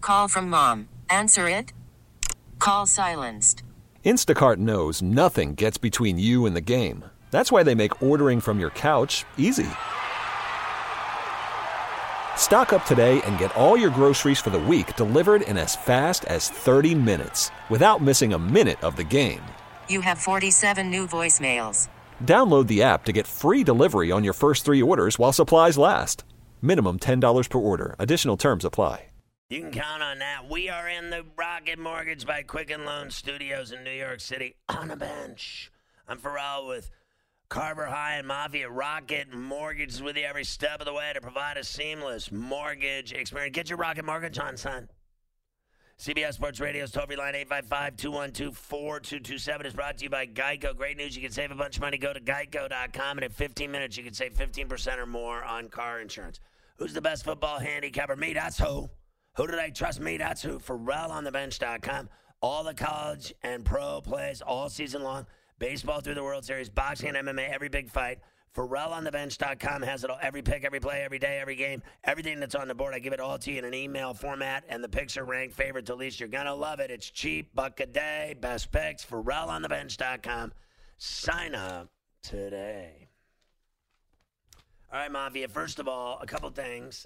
Call from mom. Answer it. Call silenced. Instacart knows nothing gets between you and the game. That's why they make ordering from your couch easy. Stock up today and get all your groceries for the week delivered in as fast as 30 minutes without missing a minute of the game. You have 47 new voicemails. Download the app to get free delivery on your first 3 orders while supplies last. Minimum $10 per order. Additional terms apply. You can count on that. We are in the Rocket Mortgage by Quicken Loan Studios in New York City on a bench. I'm Pharrell with Carver High and Mafia. Rocket Mortgage is with you every step of the way to provide a seamless mortgage experience. Get your Rocket Mortgage on, son. CBS Sports Radio's toll-free line 855-212-4227 is brought to you by Geico. Great news, you can save a bunch of money. Go to geico.com, and in 15 minutes you can save 15% or more on car insurance. Who's the best football handicapper? Me, that's who. Who did I trust? Me, that's who. PharrellOnTheBench.com. All the college and pro plays all season long. Baseball through the World Series, boxing and MMA, every big fight. PharrellOnTheBench.com has it all. Every pick, every play, every day, every game. Everything that's on the board, I give it all to you in an email format, and the picks are ranked favorite to least. You're going to love it. It's cheap, buck a day, best picks. PharrellOnTheBench.com. Sign up today. All right, Mafia. First of all, a couple things.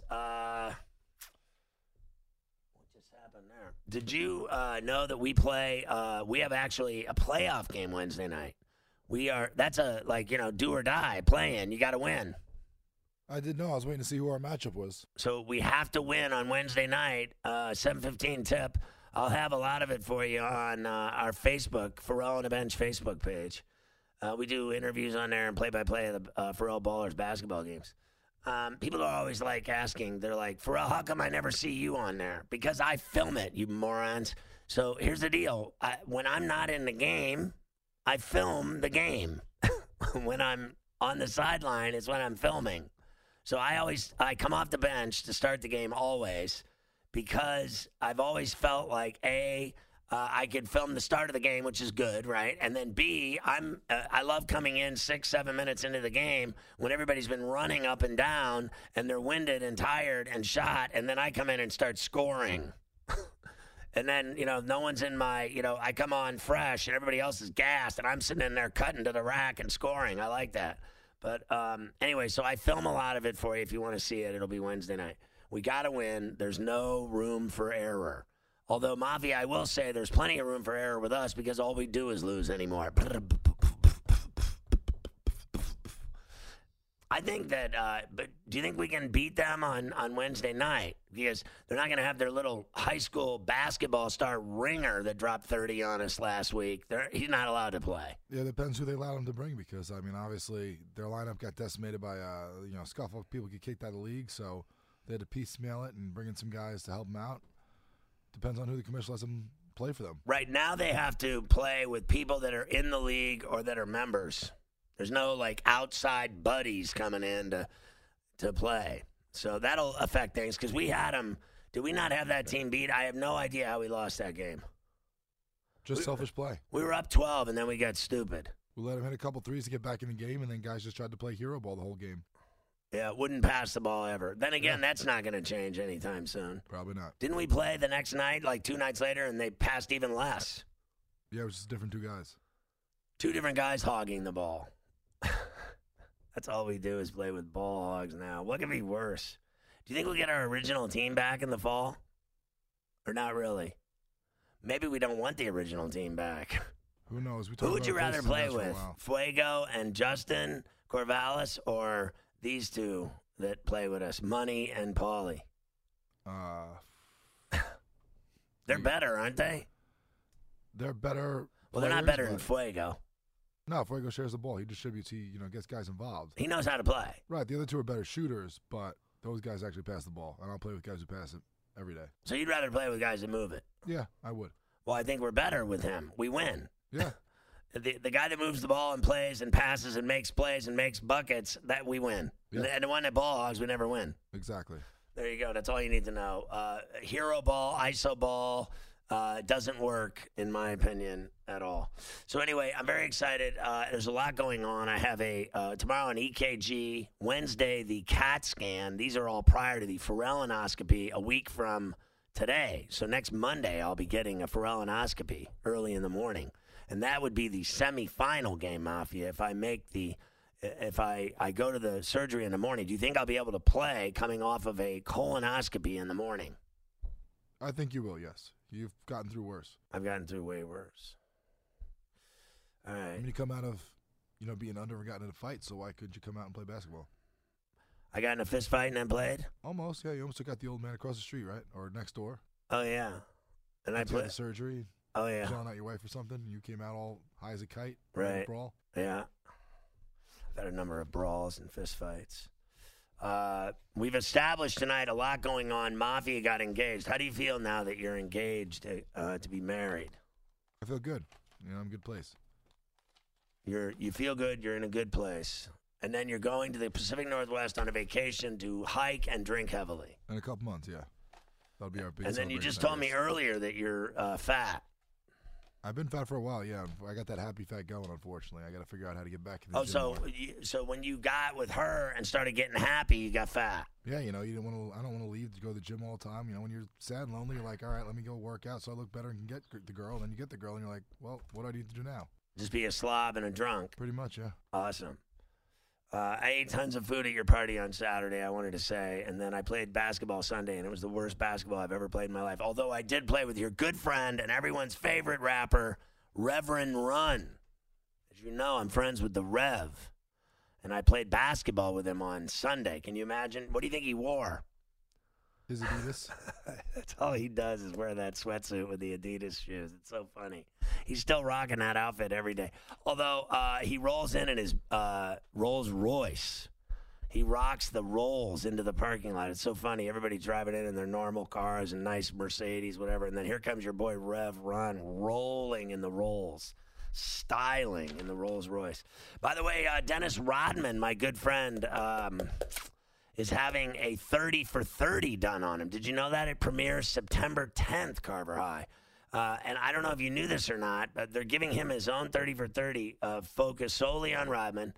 There. Did you know that we play? We have actually a playoff game Wednesday night. That's a do or die playing. You got to win. I didn't know. I was waiting to see who our matchup was. So we have to win on Wednesday night. 7:15 tip. I'll have a lot of it for you on our Facebook, Pharrell on the Bench Facebook page. We do interviews on there and play-by-play of the Pharrell Ballers basketball games. People are always asking, they're like, Pharrell, how come I never see you on there? Because I film it, you morons. So here's the deal. When I'm not in the game, I film the game. When I'm on the sideline is when I'm filming. So I come off the bench to start the game always because I've always felt like, I could film the start of the game, which is good, right? And then B, I love coming in 6-7 minutes into the game when everybody's been running up and down and they're winded and tired and shot, and then I come in and start scoring. And then, no one's in my, I come on fresh and everybody else is gassed and I'm sitting in there cutting to the rack and scoring. I like that. But anyway, so I film a lot of it for you. If you want to see it, it'll be Wednesday night. We got to win. There's no room for error. Although, Mafia, I will say there's plenty of room for error with us because all we do is lose anymore. I think that, but do you think we can beat them on Wednesday night? Because they're not going to have their little high school basketball star Ringer that dropped 30 on us last week. He's not allowed to play. Yeah, it depends who they allow him to bring because, obviously their lineup got decimated by, scuffle. People get kicked out of the league, so they had to piecemeal it and bring in some guys to help them out. Depends on who the commissioner lets them play for them. Right now they have to play with people that are in the league or that are members. There's no, outside buddies coming in to play. So that'll affect things because we had them. Did we not have that team beat? I have no idea how we lost that game. Just selfish play. We were up 12, and then we got stupid. We let them hit a couple threes to get back in the game, and then guys just tried to play hero ball the whole game. Yeah, wouldn't pass the ball ever. Then again, That's not going to change anytime soon. Probably not. Didn't we play the next night, 2 nights later, and they passed even less? Yeah, it was just different 2 guys. 2 different guys hogging the ball. That's all we do is play with ball hogs now. What could be worse? Do you think we'll get our original team back in the fall? Or not really? Maybe we don't want the original team back. Who knows? Who would you rather play with? Fuego and Justin Corvallis or these 2 that play with us, Money and Paulie? They're better, aren't they? They're better. Well, they're not better than Fuego. No, Fuego shares the ball. He distributes. He gets guys involved. He knows how to play. Right. The other 2 are better shooters, but those guys actually pass the ball. And I'll play with guys who pass it every day. So you'd rather play with guys that move it? Yeah, I would. Well, I think we're better with him. We win. Yeah. The guy that moves the ball and plays and passes and makes plays and makes buckets, that we win. Yeah. And the one that ball hogs, we never win. Exactly. There you go. That's all you need to know. Hero ball, ISO ball doesn't work, in my opinion, at all. So anyway, I'm very excited. There's a lot going on. I have tomorrow an EKG, Wednesday the CAT scan. These are all prior to the Pharrellonoscopy a week from today. So next Monday, I'll be getting a pharyngonoscopy early in the morning. And that would be the semifinal game, Mafia, if I make if I go to the surgery in the morning. Do you think I'll be able to play coming off of a colonoscopy in the morning? I think you will, yes. You've gotten through worse. I've gotten through way worse. All right. I mean, you come out of, being under and gotten in a fight, so why couldn't you come out and play basketball? I got in a fist fight and then played? Almost, yeah. You almost took out the old man across the street, right? Or next door. Oh, yeah. And I played the surgery. Oh, yeah. Yelling at your wife or something. You came out all high as a kite. Right. Brawl. Yeah. I've had a number of brawls and fist fights. We've established tonight a lot going on. Mafia got engaged. How do you feel now that you're engaged to be married? I feel good. I'm in a good place. You feel good. You're in a good place. And then you're going to the Pacific Northwest on a vacation to hike and drink heavily. In a couple months, yeah. That'll be our big. And then you just told me earlier that you're fat. I've been fat for a while, yeah. I got that happy fat going, unfortunately. I got to figure out how to get back in the gym. So when you got with her and started getting happy, you got fat. Yeah, you didn't want to. I don't want to leave to go to the gym all the time. When you're sad and lonely, you're like, all right, let me go work out so I look better and can get the girl. And then you get the girl, and you're like, well, what do I need to do now? Just be a slob and a drunk. Pretty much, yeah. Awesome. I ate tons of food at your party on Saturday, I wanted to say, and then I played basketball Sunday, and it was the worst basketball I've ever played in my life. Although I did play with your good friend and everyone's favorite rapper, Reverend Run. As you know, I'm friends with the Rev, and I played basketball with him on Sunday. Can you imagine? What do you think he wore? His Adidas. That's all he does is wear that sweatsuit with the Adidas shoes. It's so funny. He's still rocking that outfit every day. Although he rolls in his Rolls Royce. He rocks the Rolls into the parking lot. It's so funny. Everybody's driving in their normal cars and nice Mercedes, whatever. And then here comes your boy Rev Run rolling in the Rolls, styling in the Rolls Royce. By the way, Dennis Rodman, my good friend, is having a 30 for 30 done on him. Did you know that? It premieres September 10th, Carver High. And I don't know if you knew this or not, but they're giving him his own 30 for 30 focused solely on Rodman.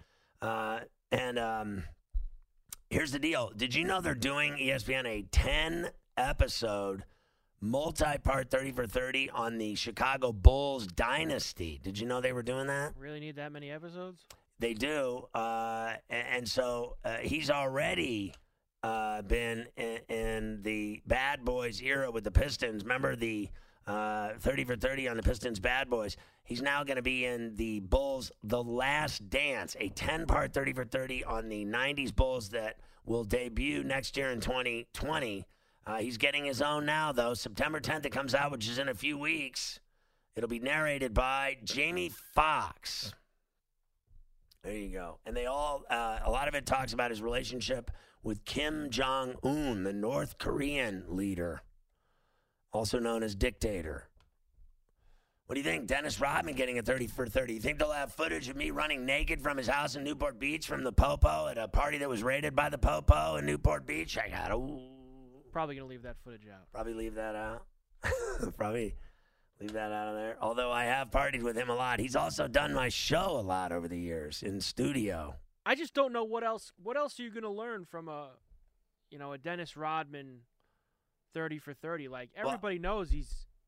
Here's the deal. Did you know they're doing ESPN a 10-episode multi-part 30 for 30 on the Chicago Bulls dynasty? Did you know they were doing that? Really need that many episodes? They do, and so he's already been in the Bad Boys era with the Pistons. Remember the 30 for 30 on the Pistons Bad Boys? He's now going to be in the Bulls The Last Dance, a 10-part 30 for 30 on the 90s Bulls that will debut next year in 2020. He's getting his own now, though. September 10th it comes out, which is in a few weeks. It'll be narrated by Jamie Foxx. There you go. And they all, a lot of it talks about his relationship with Kim Jong-un, the North Korean leader, also known as dictator. What do you think? Dennis Rodman getting a 30 for 30. You think they'll have footage of me running naked from his house in Newport Beach from the Popo at a party that was raided by the Popo in Newport Beach? Probably going to leave that footage out. Probably leave that out. Probably leave that out of there. Although I have partied with him a lot. He's also done my show a lot over the years in studio. I just don't know what else are you going to learn from a Dennis Rodman 30 for 30. Like everybody knows he's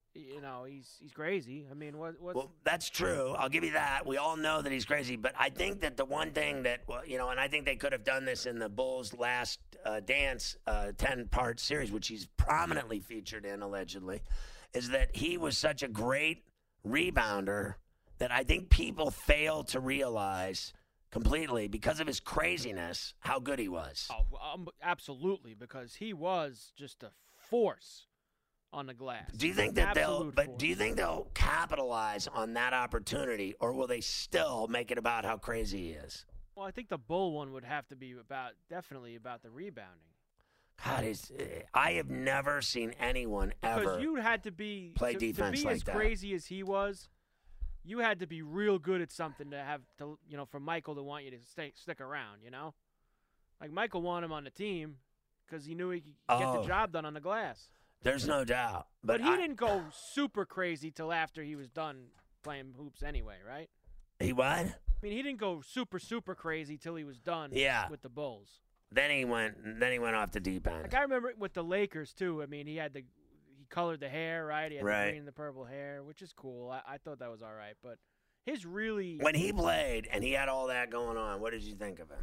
crazy. I mean, what's Well, that's true. I'll give you that. We all know that he's crazy, but I think that the one thing that and I think they could have done this in the Bulls' Last Dance 10-part series, which he's prominently featured in allegedly, is that he was such a great rebounder that I think people fail to realize completely because of his craziness how good he was. Oh, absolutely, because he was just a force on the glass. Do you think that do you think they'll capitalize on that opportunity, or will they still make it about how crazy he is? Well, I think the Bull one would have to be definitely about the rebounding. God, I have never seen anyone ever because you had to be play defense to be like as that. Crazy as he was. You had to be real good at something to have to, for Michael to want you to stick around. Like Michael wanted him on the team because he knew he could get the job done on the glass. There's no doubt, but he didn't go super crazy till after he was done playing hoops anyway, right? He what? I mean, he didn't go super crazy till he was done. With the Bulls. Then he went off the deep end. Like I remember with the Lakers too. I mean, he colored the hair, right? He had Right. the green and the purple hair, which is cool. I thought that was all right. But his really... When he played and he had all that going on, what did you think of him?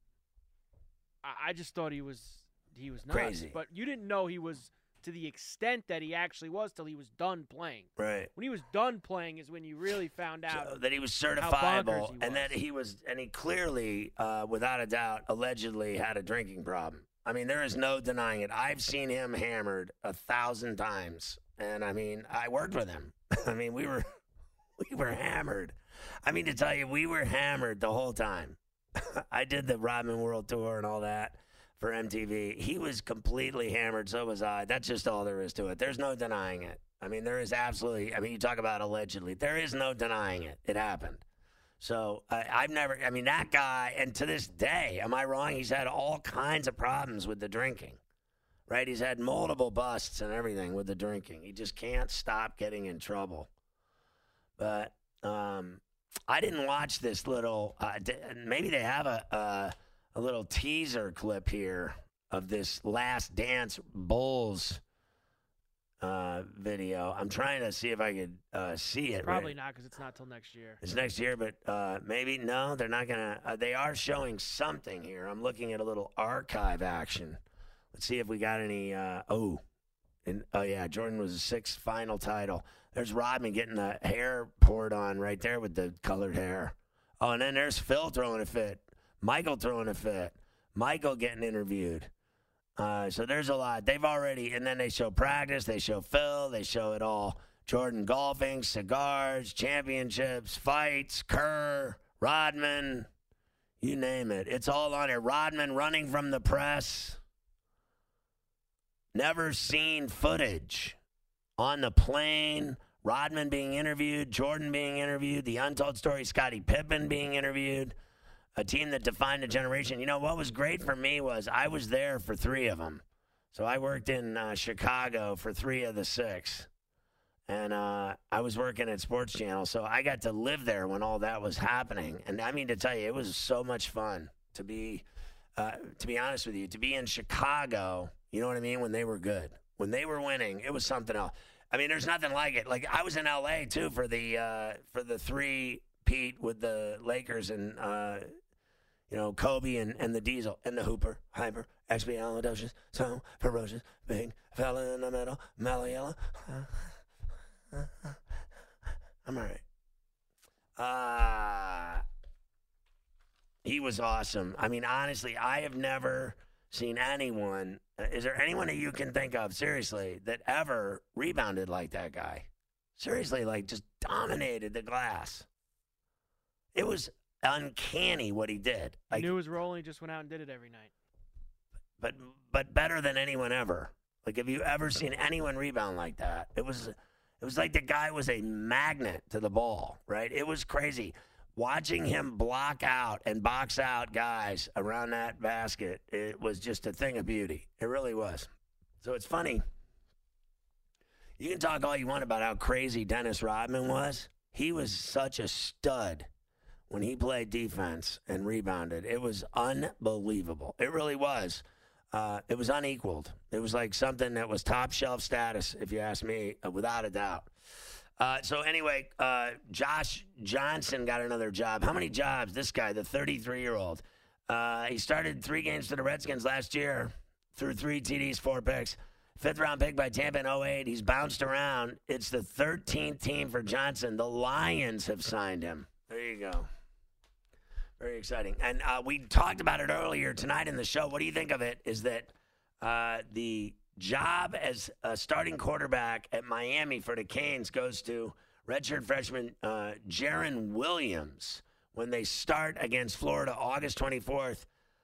I just thought he was nuts. Crazy. But you didn't know he was to the extent that he actually was till he was done playing. Right. When he was done playing is when you really found out So that he was how bonkers certifiable, he and that was. he clearly, without a doubt, allegedly had a drinking problem. I mean, there is no denying it. I've seen him hammered 1,000 times, and I mean, I worked with him. I mean, we were hammered. I mean, to tell you, we were hammered the whole time. I did the Rodman World Tour and all that for MTV. He was completely hammered, so was I. That's just all there is to it. There's no denying it. I mean, there is absolutely, I mean, you talk about allegedly. There is no denying it. It happened. So I've never, I mean, that guy, and to this day, am I wrong? He's had all kinds of problems with the drinking, right? He's had multiple busts and everything with the drinking. He just can't stop getting in trouble. But I didn't watch this little, maybe they have a little teaser clip here of this Last Dance Bulls video. I'm trying to see if I could see it. Probably right? not because it's not till next year. It's next year, but maybe no, they're not gonna. They are showing something here. I'm looking at a little archive action. Let's see if we got any. Oh yeah, Jordan was the 6th final title. There's Rodman getting the hair poured on right there with the colored hair. Oh, and then there's Phil throwing a fit. Michael throwing a fit. Michael getting interviewed. So there's a lot. They've already, and then they show practice, they show Phil, they show it all. Jordan golfing, cigars, championships, fights, Kerr, Rodman, you name it. It's all on here. Rodman running from the press. Never seen footage. On the plane, Rodman being interviewed, Jordan being interviewed, the untold story, Scottie Pippen being interviewed. A team that defined a generation. You know, what was great for me was I was there for 3 of them. So I worked in Chicago for 3 of the 6. And I was working at Sports Channel. So I got to live there when all that was happening. And I mean to tell you, it was so much fun to be honest with you, to be in Chicago, you know what I mean, when they were good. When they were winning, it was something else. I mean, there's nothing like it. Like, I was in L.A., too, for the 3-peat with the Lakers and Kobe and the Diesel and the Hooper, Hyper, expialidocious, so ferocious, big fella in the middle, Maliella. I'm all right. He was awesome. I mean, honestly, I have never seen anyone. Is there anyone that you can think of, seriously, that ever rebounded like that guy? Seriously, like just dominated the glass. It was uncanny what he did. He knew his role and he just went out and did it every night. But better than anyone ever. Like, have you ever seen anyone rebound like that? It was like the guy was a magnet to the ball, right? It was crazy. Watching him block out and box out guys around that basket, it was just a thing of beauty. It really was. So it's funny. You can talk all you want about how crazy Dennis Rodman was. He was such a stud when he played defense and rebounded. It was unbelievable. It really was. It was unequaled. It was like something that was top shelf status, if you ask me, without a doubt. So anyway, Josh Johnson got another job. How many jobs? This guy, the 33-year-old. He started 3 games for the Redskins last year, threw 3 TDs, 4 picks. 5th-round pick by Tampa in 2008. He's bounced around. It's the 13th team for Johnson. The Lions have signed him. There you go. Very exciting. And we talked about it earlier tonight in the show. What do you think of it? Is that the job as a starting quarterback at Miami for the Canes goes to redshirt freshman Jaron Williams when they start against Florida August 24th.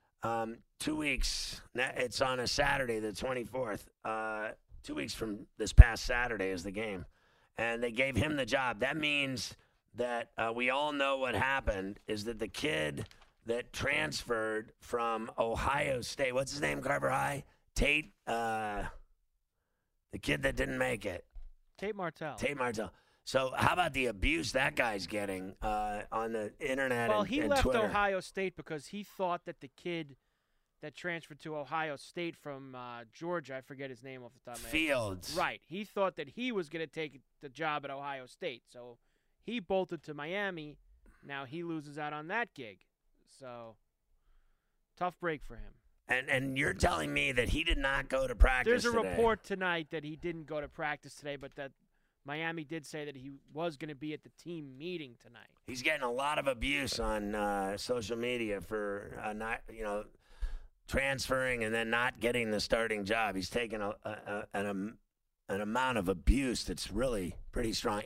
2 weeks. It's on a Saturday, the 24th. 2 weeks from this past Saturday is the game. And they gave him the job. That means that we all know what happened is that the kid that transferred from Ohio State, what's his name, Carver High? Tate, the kid that didn't make it. Tate Martell. So how about the abuse that guy's getting on the internet well, and he and left Twitter? Ohio State because he thought that the kid that transferred to Ohio State from Georgia. I forget his name off the top of my head. Fields. Right. He thought that he was going to take the job at Ohio State. So he bolted to Miami. Now he loses out on that gig. So tough break for him. And you're telling me that he did not go to practice There's a today. report tonight that he didn't go to practice today, but that Miami did say that he was going to be at the team meeting tonight. He's getting a lot of abuse on social media for not, transferring and then not getting the starting job. He's taken an amount of abuse that's really pretty strong.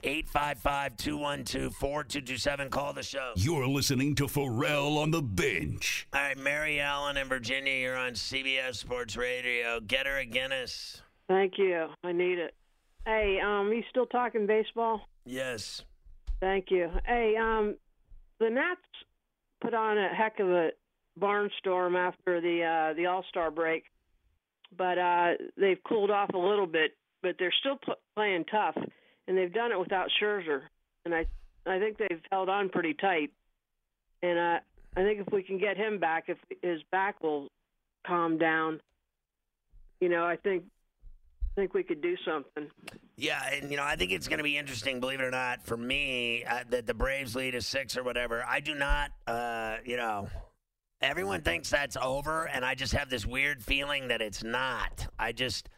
855-212-4227. Call the show. You're listening to Pharrell on the Bench. All right, Mary Ellen in Virginia, you're on CBS Sports Radio. Get her a Guinness. Thank you. I need it. Hey, you still talking baseball? Yes. Thank you. Hey, the Nats put on a heck of a barnstorm after the All-Star break, but they've cooled off a little bit, but they're still playing tough, and they've done it without Scherzer, and I think they've held on pretty tight, and I think if we can get him back, if his back will calm down, I think we could do something. Yeah, and, I think it's going to be interesting, believe it or not, for me, that the Braves lead is 6 or whatever. I do not, everyone thinks that's over, and I just have this weird feeling that it's not. I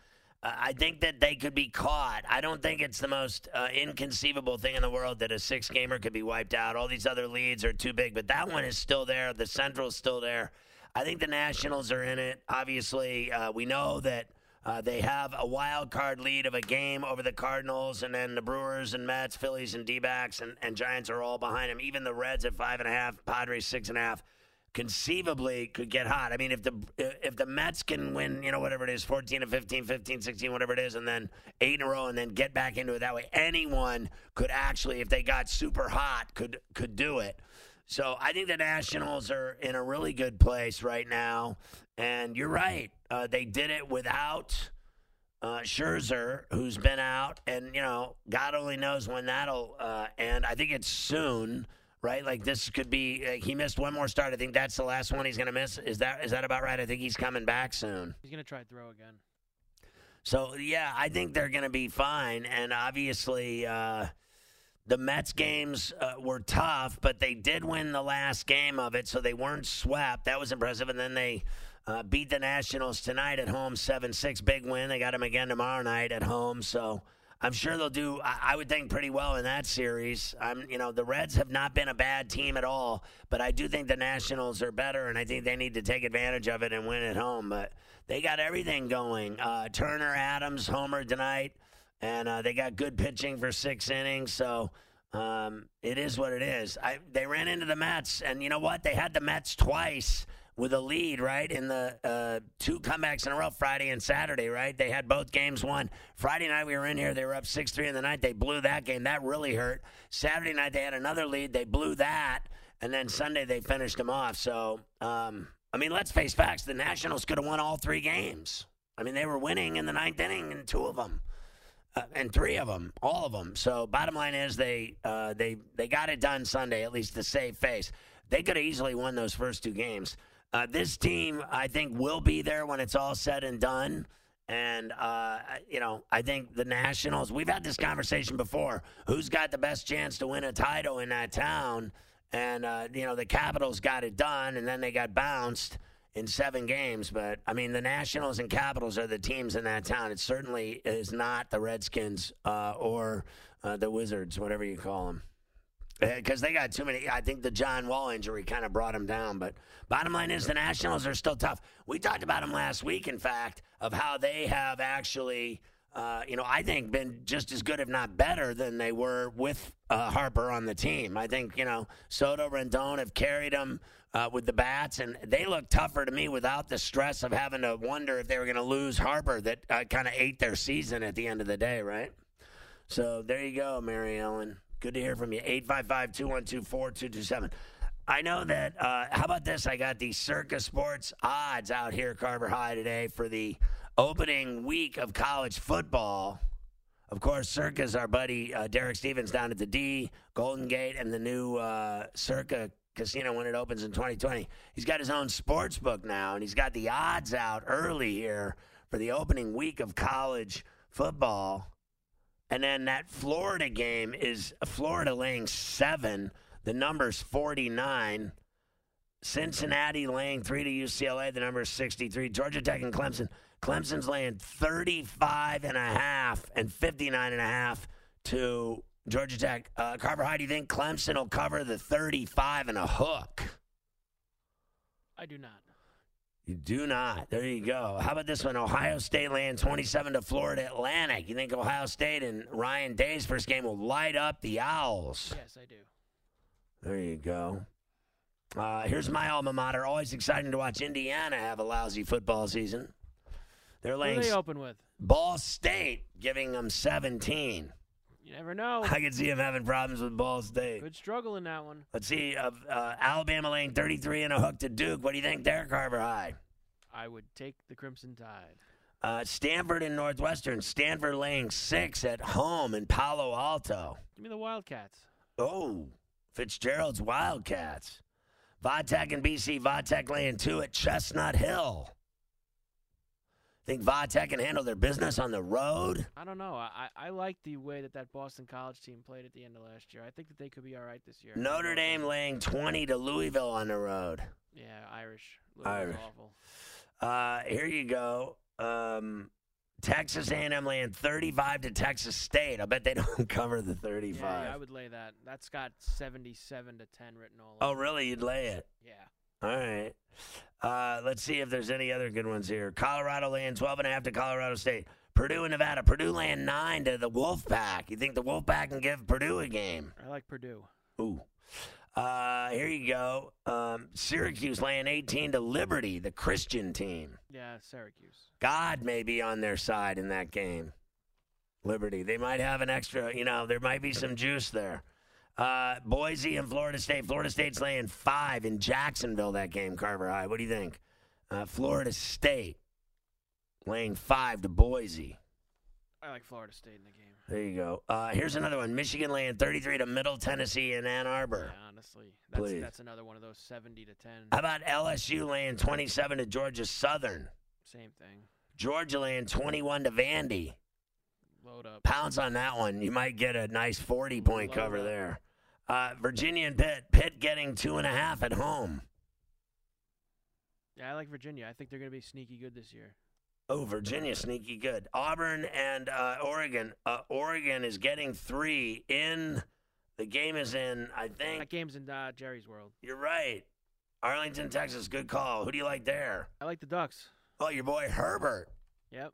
think that they could be caught. I don't think it's the most inconceivable thing in the world that a 6-gamer could be wiped out. All these other leads are too big, but that one is still there. The Central's still there. I think the Nationals are in it. Obviously, we know that they have a wild card lead of a game over the Cardinals, and then the Brewers and Mets, Phillies and D-backs and Giants are all behind them. Even the Reds at 5.5, Padres 6.5, conceivably could get hot. I mean, if the Mets can win, whatever it is, 14 and 15, 15, 16, whatever it is, and then 8 in a row, and then get back into it that way, anyone could actually, if they got super hot, could do it. So I think the Nationals are in a really good place right now. And you're right. They did it without Scherzer, who's been out. And, God only knows when that'll end. I think it's soon, right? Like this could be he missed one more start. I think that's the last one he's going to miss. Is that about right? I think he's coming back soon. He's going to try to throw again. So, yeah, I think they're going to be fine. And obviously the Mets games were tough, but they did win the last game of it, so they weren't swept. That was impressive. And then they beat the Nationals tonight at home 7-6. Big win. They got them again tomorrow night at home. So I'm sure they'll do, I would think, pretty well in that series. The Reds have not been a bad team at all, but I do think the Nationals are better, and I think they need to take advantage of it and win at home. But they got everything going. Turner, Adams, homer tonight. And they got good pitching for 6 innings, so it is what it is. They ran into the Mets, and you know what? They had the Mets twice with a lead, right, in the 2 comebacks in a row, Friday and Saturday, right? They had both games won. Friday night we were in here. They were up 6-3 in the night. They blew that game. That really hurt. Saturday night they had another lead. They blew that, and then Sunday they finished them off. So, let's face facts. The Nationals could have won all 3 games. They were winning in the 9th inning in 2 of them. And 3 of them, all of them. So bottom line is they got it done Sunday, at least to save face. They could have easily won those first 2 games. This team, I think, will be there when it's all said and done. And, I think the Nationals, we've had this conversation before. Who's got the best chance to win a title in that town? And, the Capitals got it done, and then they got bounced in 7 games. But, the Nationals and Capitals are the teams in that town. It certainly is not the Redskins or the Wizards, whatever you call them. Because they got too many. I think the John Wall injury kind of brought them down. But bottom line is the Nationals are still tough. We talked about them last week, in fact, of how they have actually, I think been just as good, if not better, than they were with Harper on the team. I think, Soto, Rendon have carried them with the bats, and they look tougher to me without the stress of having to wonder if they were going to lose Harper that kind of ate their season at the end of the day, right? So there you go, Mary Ellen. Good to hear from you. 855-212-4227. I know that, how about this? I got the Circa Sports odds out here, Carver High, today for the opening week of college football. Of course, Circa's our buddy Derek Stevens down at the D, Golden Gate, and the new Circa casino when it opens in 2020. He's got his own sports book now, and he's got the odds out early here for the opening week of college football. And then that Florida game is Florida laying 7. The number's 49. Cincinnati laying 3 to UCLA. The number is 63. Georgia Tech and Clemson. Clemson's laying 35.5 and 59.5 to Georgia Tech. Carver, how do you think Clemson will cover the 35 and a hook? I do not. You do not. There you go. How about this one? Ohio State laying 27 to Florida Atlantic. You think Ohio State and Ryan Day's first game will light up the Owls? Yes, I do. There you go. Here's my alma mater. Always exciting to watch Indiana have a lousy football season. They're Who laying do they open with? Ball State, giving them 17. You never know. I can see him having problems with Ball State. Good struggle in that one. Let's see. Alabama laying 33 and a hook to Duke. What do you think there, Carver High? I would take the Crimson Tide. Stanford and Northwestern. Stanford laying 6 at home in Palo Alto. Give me the Wildcats. Oh, Fitzgerald's Wildcats. Vatech and BC. Vatech laying 2 at Chestnut Hill. Think Vatech can handle their business on the road? I don't know. I like the way that Boston College team played at the end of last year. I think that they could be all right this year. Notre Dame laying 20 to Louisville on the road. Yeah, Irish. Louisville's Irish. awful. Here you go. Texas A&M laying 35 to Texas State. I bet they don't cover the 35. Yeah, I would lay that. That's got 77 to 10 written all over. Oh, really? You'd lay it? Yeah. All right. Let's see if there's any other good ones here. Colorado laying 12.5 to Colorado State. Purdue and Nevada. Purdue laying 9 to the Wolfpack. You think the Wolfpack can give Purdue a game? I like Purdue. Ooh. Here you go. Syracuse laying 18 to Liberty, the Christian team. Yeah, Syracuse. God may be on their side in that game. Liberty. They might have an extra, there might be some juice there. Boise and Florida State. Florida State's laying 5 in Jacksonville that game, Carver High. What do you think? Florida State laying 5 to Boise. I like Florida State in the game. There you go. Here's another one. Michigan laying 33 to Middle Tennessee in Ann Arbor. Yeah, honestly. Please. That's another one of those 70 to 10. How about LSU laying 27 to Georgia Southern? Same thing. Georgia laying 21 to Vandy. Load up. Pounce on that one. You might get a nice 40-point Load cover up. there. Virginia and Pitt. Pitt getting 2.5 at home. Yeah, I like Virginia. I think they're going to be sneaky good this year. Oh, Virginia, sneaky good. Auburn and Oregon. Oregon is getting 3 in. The game is in, I think. That game's in Jerry's World. You're right. Arlington, Texas. Good call. Who do you like there? I like the Ducks. Oh, your boy Herbert. Yep.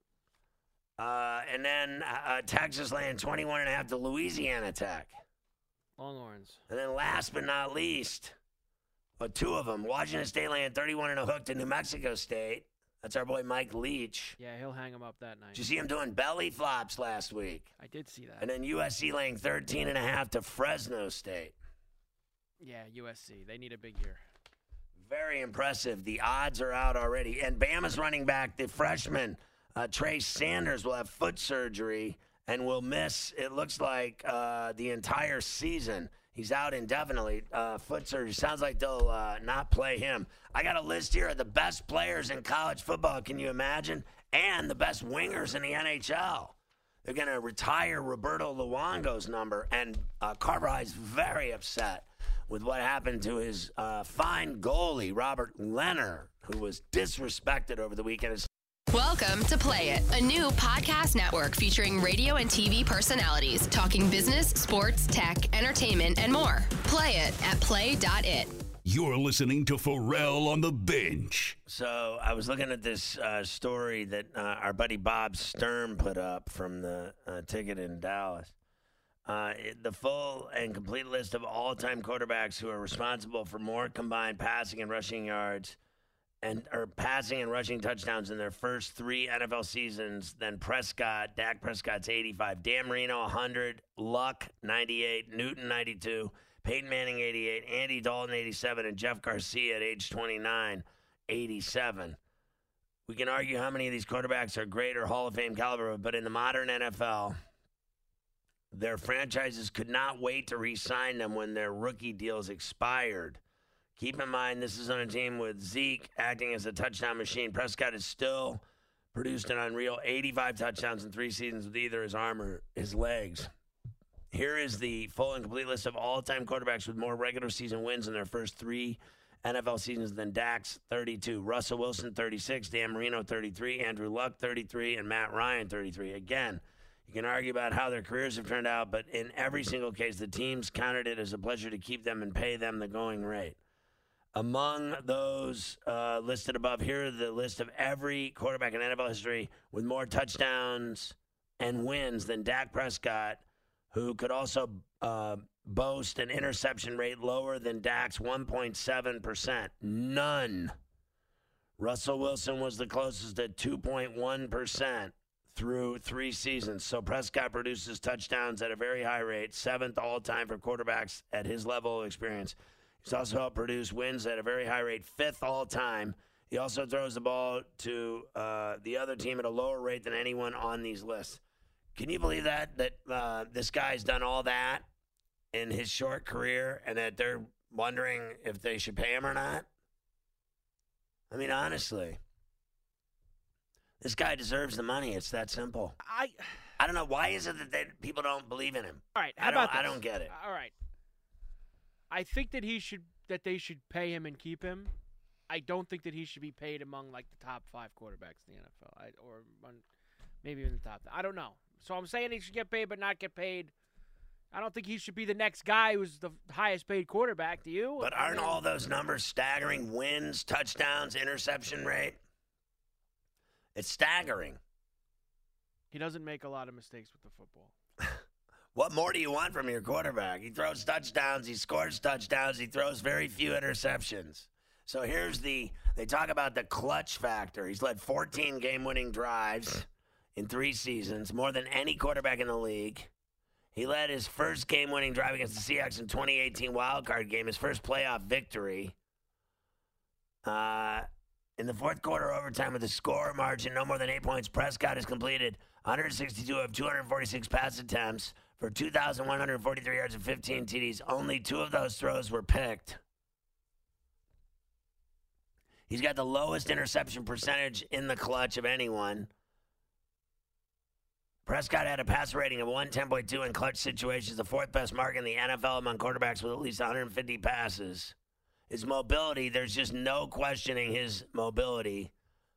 And then Texas laying 21.5 to Louisiana Tech. Longhorns. And then last but not least, 2 of them. Washington State laying 31 and a hook to New Mexico State. That's our boy Mike Leach. Yeah, he'll hang him up that night. Did you see him doing belly flops last week? I did see that. And then USC laying 13.5 to Fresno State. Yeah, USC. They need a big year. Very impressive. The odds are out already. And Bama's running back, the freshman, Trey Sanders, will have foot surgery and will miss, it looks like, the entire season. He's out indefinitely. Foot surgery. Sounds like they'll not play him. I got a list here of the best players in college football. Can you imagine? And the best wingers in the NHL. They're going to retire Roberto Luongo's number. And Carver High's very upset with what happened to his fine goalie, Robert Leonard, who was disrespected over the weekend. Welcome to Play It, a new podcast network featuring radio and TV personalities talking business, sports, tech, entertainment, and more. Play it at play.it. You're listening to Pharrell on the Bench. So I was looking at this story that our buddy Bob Sturm put up from the Ticket in Dallas. The full and complete list of all-time quarterbacks who are responsible for more combined passing and rushing yards or passing and rushing touchdowns in their first 3 NFL seasons than Prescott. Dak Prescott's 85. Dan Marino, 100. Luck, 98. Newton, 92. Peyton Manning, 88. Andy Dalton, 87. And Jeff Garcia at age 29, 87. We can argue how many of these quarterbacks are great or Hall of Fame caliber, but in the modern NFL, their franchises could not wait to re-sign them when their rookie deals expired. Keep in mind, this is on a team with Zeke acting as a touchdown machine. Prescott has still produced an unreal 85 touchdowns in 3 seasons with either his arm or his legs. Here is the full and complete list of all-time quarterbacks with more regular season wins in their first 3 NFL seasons than Dak's, 32. Russell Wilson, 36. Dan Marino, 33. Andrew Luck, 33. And Matt Ryan, 33. Again, you can argue about how their careers have turned out, but in every single case, the teams counted it as a pleasure to keep them and pay them the going rate. Among those listed above, here are the list of every quarterback in NFL history with more touchdowns and wins than Dak Prescott, who could also boast an interception rate lower than Dak's 1.7%. None. Russell Wilson was the closest at 2.1% through 3 seasons. So Prescott produces touchdowns at a very high rate, 7th all-time for quarterbacks at his level of experience. He's also helped produce wins at a very high rate, 5th all-time. He also throws the ball to the other team at a lower rate than anyone on these lists. Can you believe that this guy's done all that in his short career and that they're wondering if they should pay him or not? I mean, honestly, this guy deserves the money. It's that simple. I don't know. Why is it that people don't believe in him? All right, I don't get it. All right. I think that they should pay him and keep him. I don't think that he should be paid among like the top 5 quarterbacks in the NFL, or maybe in the top. I don't know. So I'm saying he should get paid, but not get paid. I don't think he should be the next guy who's the highest paid quarterback. Do you? But aren't all those numbers staggering? Wins, touchdowns, interception rate. It's staggering. He doesn't make a lot of mistakes with the football. What more do you want from your quarterback? He throws touchdowns. He scores touchdowns. He throws very few interceptions. So they talk about the clutch factor. He's led 14 game-winning drives in 3 seasons, more than any quarterback in the league. He led his first game-winning drive against the Seahawks in 2018 wildcard game, his first playoff victory. In the fourth quarter overtime with a score margin no more than 8 points, Prescott has completed 162 of 246 pass attempts for 2,143 yards and 15 TDs. Only 2 of those throws were picked. He's got the lowest interception percentage in the clutch of anyone. Prescott had a passer rating of 110.2 in clutch situations, the 4th best mark in the NFL among quarterbacks with at least 150 passes. His mobility, there's just no questioning his mobility.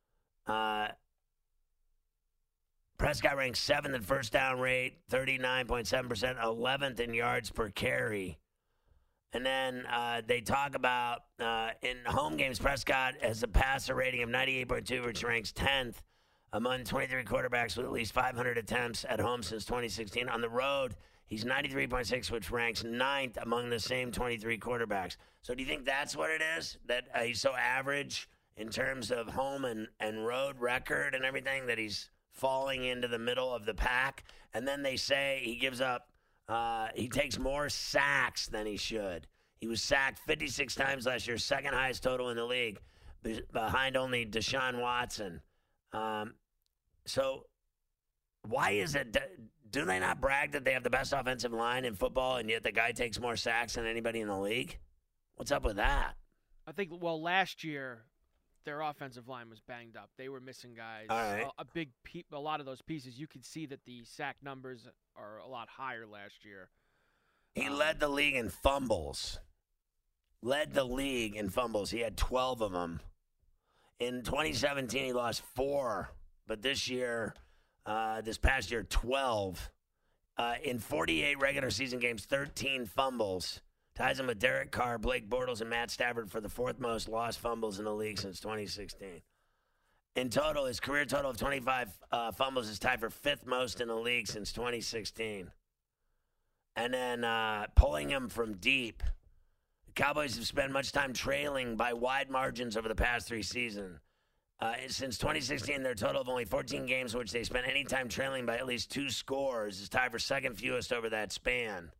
Prescott ranks 7th in first down rate, 39.7%, 11th in yards per carry. And then they talk about in home games, Prescott has a passer rating of 98.2, which ranks 10th among 23 quarterbacks with at least 500 attempts at home since 2016. On the road, he's 93.6, which ranks 9th among the same 23 quarterbacks. So do you think that's what it is, that he's so average in terms of home and road record and everything, that he's falling into the middle of the pack? And then they say he gives up, he takes more sacks than he should. He was sacked 56 times last year, 2nd highest total in the league, behind only Deshaun Watson. So why is it, do they not brag that they have the best offensive line in football, and yet the guy takes more sacks than anybody in the league? What's up with that? I think, last year, their offensive line was banged up. They were missing guys. All right. A lot of those pieces, you could see that the sack numbers are a lot higher last year. He led the league in fumbles. He had 12 of them. In 2017, he lost 4, but this past year, 12. In 48 regular season games, 13 fumbles. Ties him with Derek Carr, Blake Bortles, and Matt Stafford for the 4th most lost fumbles in the league since 2016. In total, his career total of 25 fumbles is tied for 5th most in the league since 2016. And then pulling him from deep, the Cowboys have spent much time trailing by wide margins over the past 3 seasons. Since 2016, their total of only 14 games in which they spent any time trailing by at least 2 scores is tied for 2nd fewest over that span.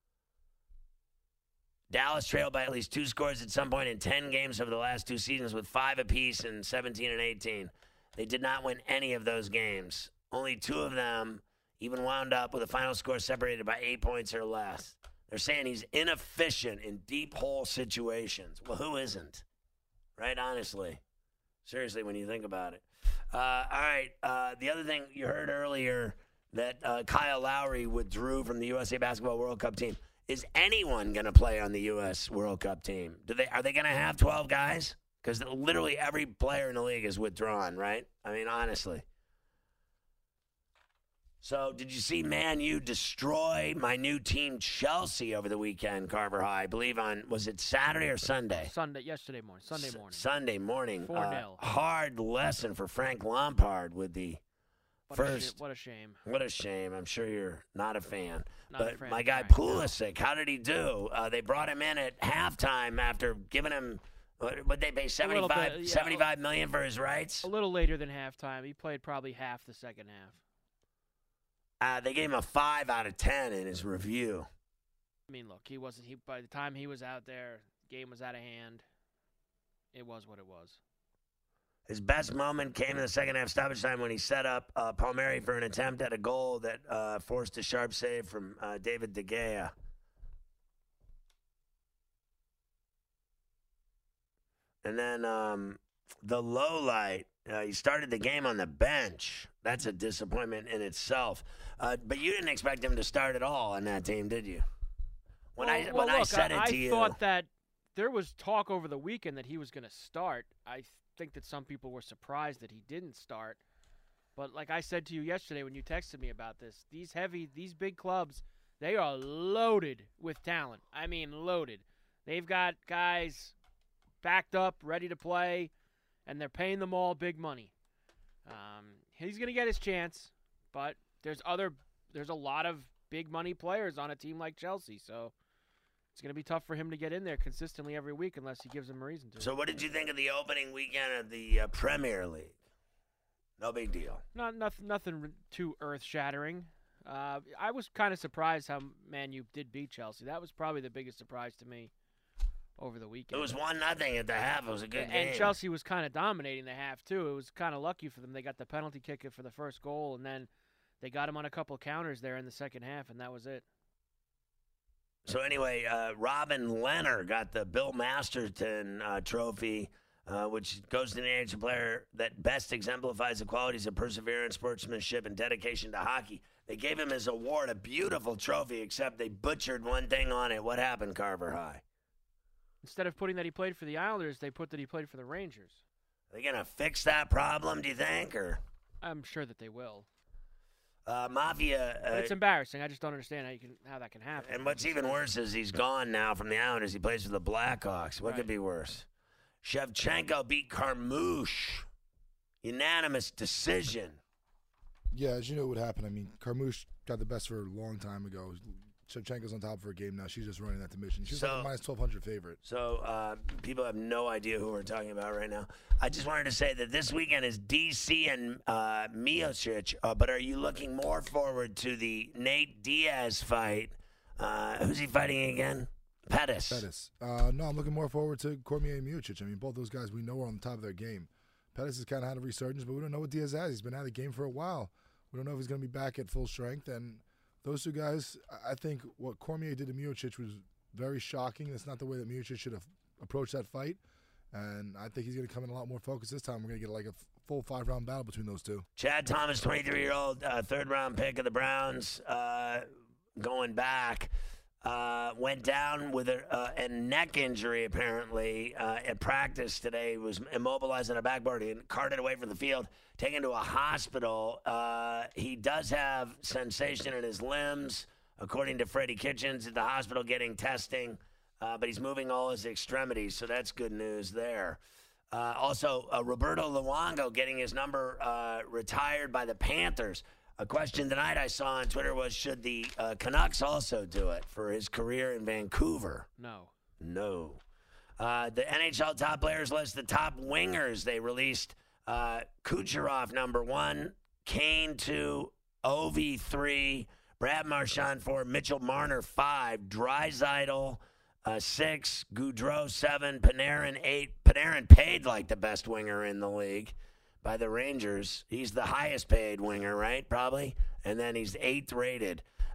Dallas trailed by at least 2 scores at some point in 10 games over the last 2 seasons, with 5 apiece in 17 and 18. They did not win any of those games. Only 2 of them even wound up with a final score separated by 8 points or less. They're saying he's inefficient in deep hole situations. Well, who isn't? Right? Honestly. Seriously, when you think about it. All right. The other thing you heard earlier that Kyle Lowry withdrew from the USA Basketball World Cup team. Is anyone going to play on the U.S. World Cup team? Are they going to have 12 guys? Because literally every player in the league is withdrawn, right? I mean, honestly. So, did you see Man U destroy my new team Chelsea over the weekend, Carver High? I believe was it Saturday or Sunday? Yesterday morning. Sunday morning. Sunday morning. 4-0. Hard lesson for Frank Lampard with the first. What a shame. What a shame. I'm sure you're not a fan. Not a fan, my guy Frank, Pulisic, how did he do? They brought him in at halftime after giving him, what they pay, $75 million for his rights? A little later than halftime. He played probably half the second half. They gave him a 5 out of 10 in his review. I mean, look, by the time he was out there, the game was out of hand. It was what it was. His best moment came in the second half stoppage time when he set up Palmieri for an attempt at a goal that forced a sharp save from David De Gea. And then the low light, he started the game on the bench. That's a disappointment in itself. But you didn't expect him to start at all on that team, did you? I thought that there was talk over the weekend that he was going to start. I think that some people were surprised that he didn't start. But like I said to you yesterday when you texted me about this, these big clubs, they are loaded with talent. I mean, loaded. They've got guys backed up, ready to play, and they're paying them all big money. He's going to get his chance, but there's a lot of big money players on a team like Chelsea, so it's going to be tough for him to get in there consistently every week unless he gives them a reason to. So what did you think of the opening weekend of the Premier League? No big deal. Nothing too earth-shattering. I was kind of surprised how Man U did beat Chelsea. That was probably the biggest surprise to me over the weekend. It was 1-0 at the half. It was a good game. And Chelsea was kind of dominating the half, too. It was kind of lucky for them. They got the penalty kick for the first goal, and then they got him on a couple of counters there in the second half, and that was it. So anyway, Robin Lehner got the Bill Masterton trophy, which goes to the NHL player that best exemplifies the qualities of perseverance, sportsmanship, and dedication to hockey. They gave him his award, a beautiful trophy, except they butchered one thing on it. What happened, Carver High? Instead of putting that he played for the Islanders, they put that he played for the Rangers. Are they going to fix that problem, do you think? Or I'm sure that they will. Mafia. It's embarrassing. I just don't understand how that can happen. And what's even worse is he's gone now from the Islanders. He plays for the Blackhawks. What could be worse? Shevchenko beat Carmouche. Unanimous decision. Yeah, as you know what happened. I mean, Carmouche got the best for a long time ago. Shevchenko's on top for a game now. She's just running that division. She's like a minus 1,200 favorite. So people have no idea who we're talking about right now. I just wanted to say that this weekend is DC and Miocic, but are you looking more forward to the Nate Diaz fight? Who's he fighting again? Pettis. No, I'm looking more forward to Cormier and Miocic. I mean, both those guys we know are on the top of their game. Pettis has kind of had a resurgence, but we don't know what Diaz has. He's been out of the game for a while. We don't know if he's going to be back at full strength, and those two guys, I think what Cormier did to Miocic was very shocking. That's not the way that Miocic should have approached that fight. And I think he's going to come in a lot more focused this time. We're going to get like a full 5-round battle between those two. Chad Thomas, 23-year-old, third-round pick of the Browns, going back, went down with a neck injury, apparently, at practice today. Was immobilized on a backboard and carted away from the field, taken to a hospital. He does have sensation in his limbs, according to Freddie Kitchens, at the hospital getting testing, but he's moving all his extremities, so that's good news there. Also, Roberto Luongo getting his number retired by the Panthers. A question tonight I saw on Twitter was, should the Canucks also do it for his career in Vancouver? No. The NHL top players list, the top wingers they released. Kucherov, number 1. Kane, 2. Ovi, 3. Brad Marchand, 4. Mitchell Marner, 5. Draisaitl, 6. Gaudreau, 7. Panarin, 8. Panarin paid like the best winger in the league by the Rangers. He's the highest paid winger, right? Probably. And then he's 8th rated.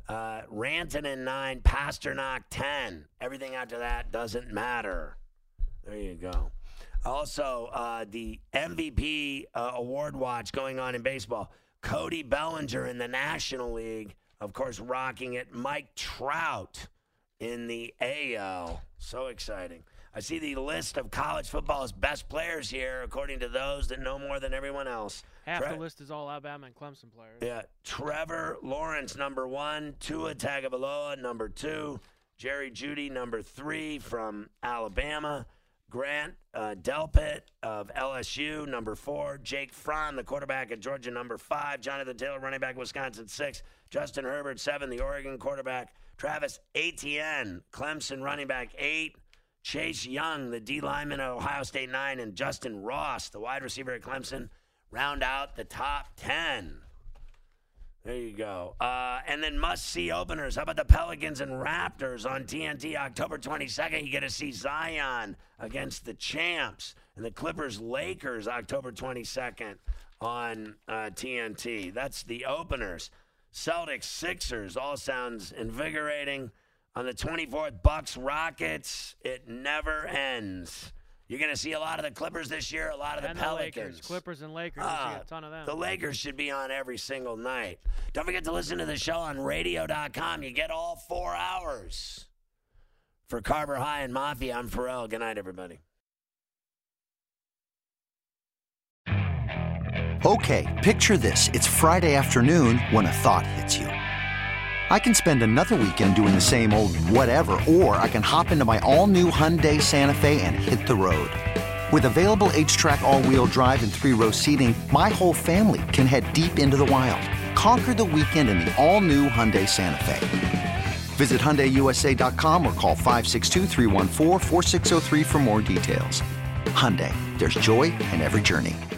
Rantanen 9, Pasternak 10. Everything after that doesn't matter. There you go. Also, the MVP award watch going on in baseball. Cody Bellinger in the National League, of course, rocking it. Mike Trout in the AL. So exciting. I see the list of college football's best players here, according to those that know more than everyone else. Half the list is all Alabama and Clemson players. Yeah. Trevor Lawrence, number 1. Tua Tagovailoa, number 2. Jerry Jeudy, number 3 from Alabama. Grant Delpit of LSU, number 4. Jake Fromm, the quarterback at Georgia, number 5. Jonathan Taylor, running back, Wisconsin, 6. Justin Herbert, 7, the Oregon quarterback. Travis Etienne, Clemson, running back, 8. Chase Young, the D lineman at Ohio State, 9. And Justin Ross, the wide receiver at Clemson, round out the top 10. There you go. And then must-see openers. How about the Pelicans and Raptors on TNT October 22nd? You get to see Zion against the champs. And the Clippers-Lakers October 22nd on TNT. That's the openers. Celtics-Sixers all sounds invigorating. On the 24th, Bucks-Rockets. It never ends. You're going to see a lot of the Clippers this year, a lot of the Pelicans. Lakers, Clippers and Lakers. You see a ton of them. The Lakers should be on every single night. Don't forget to listen to the show on radio.com. You get all 4 hours. For Carver High and Mafia, I'm Pharrell. Good night, everybody. Okay, picture this. It's Friday afternoon when a thought hits you. I can spend another weekend doing the same old whatever, or I can hop into my all-new Hyundai Santa Fe and hit the road. With available H-Track all-wheel drive and 3-row seating, my whole family can head deep into the wild. Conquer the weekend in the all-new Hyundai Santa Fe. Visit HyundaiUSA.com or call 562-314-4603 for more details. Hyundai, there's joy in every journey.